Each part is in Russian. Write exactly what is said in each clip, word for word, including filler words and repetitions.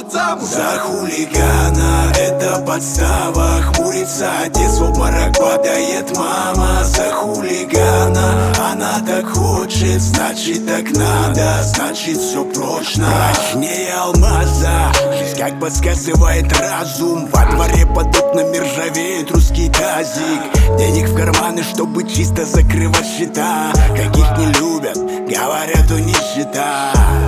хочет замуж. За хулигана это подстава, хмурится отец, в обморок падает мама. За хулигана она так хочет, значит так надо, значит все прочно. Прочнее алмаза, жизнь как подсказывает разум. Во дворе под окнами ржавеет русский тазик. Денег в карманы, чтобы чисто закрывать счета. Каких не любят, говорят, у нищета.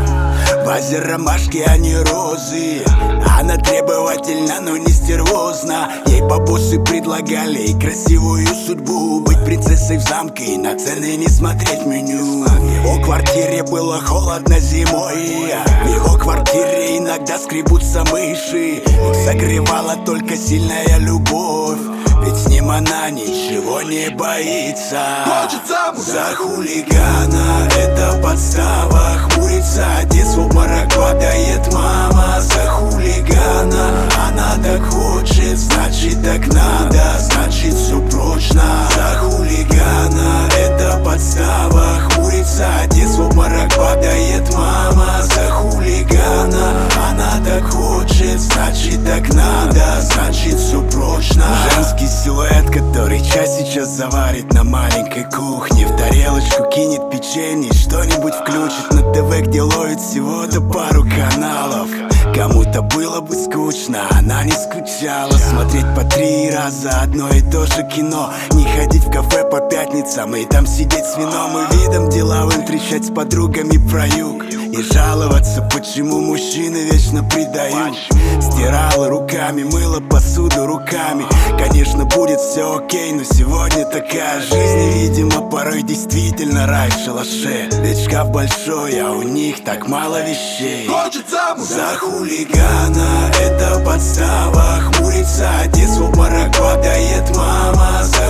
В вазе ромашки, а не розы. Она требовательна, но не стервозна. Ей бабосы предлагали и красивую судьбу, быть принцессой в замке и на цены не смотреть в меню. В его квартире было холодно зимой. В его квартире иногда скребутся мыши. Их согревала только сильная любовь, ведь с ним она ничего не боится. Хочет замуж. За хулигана это подстава, хмурится отец, в обморок падает мама. За хулигана она так хочет, значит так надо, значит все прочно. За хулигана это подстава, хмурится отец, в обморок падает мама. За хулигана она так хочет, значит так надо, значит все прочно. Женский силуэт, который чай сейчас заварит на маленькой кухне. В тарелочку кинет печенье, что-нибудь включит на ТВ, где ловит всего-то пару каналов. Кому-то было бы скучно, она не скучала. Смотреть по три раза одно и то же кино, не ходить в кафе по пятницам и там сидеть с вином и видом деловым трещать с подругами про юг и жаловаться, почему мужчины вечно предают. Стирала руками, мыла посуду руками. Конечно, будет все окей, но сегодня такая жизнь. И, видимо, порой действительно рай в шалаше. Ведь шкаф большой, а у них так мало вещей. Хочет замуж. За хулигана это подстава, хмурится отец, в обморок падает мама. За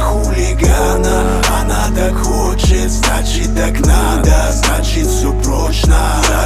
хулигана она так хочет, значит так надо, значит все прочно. За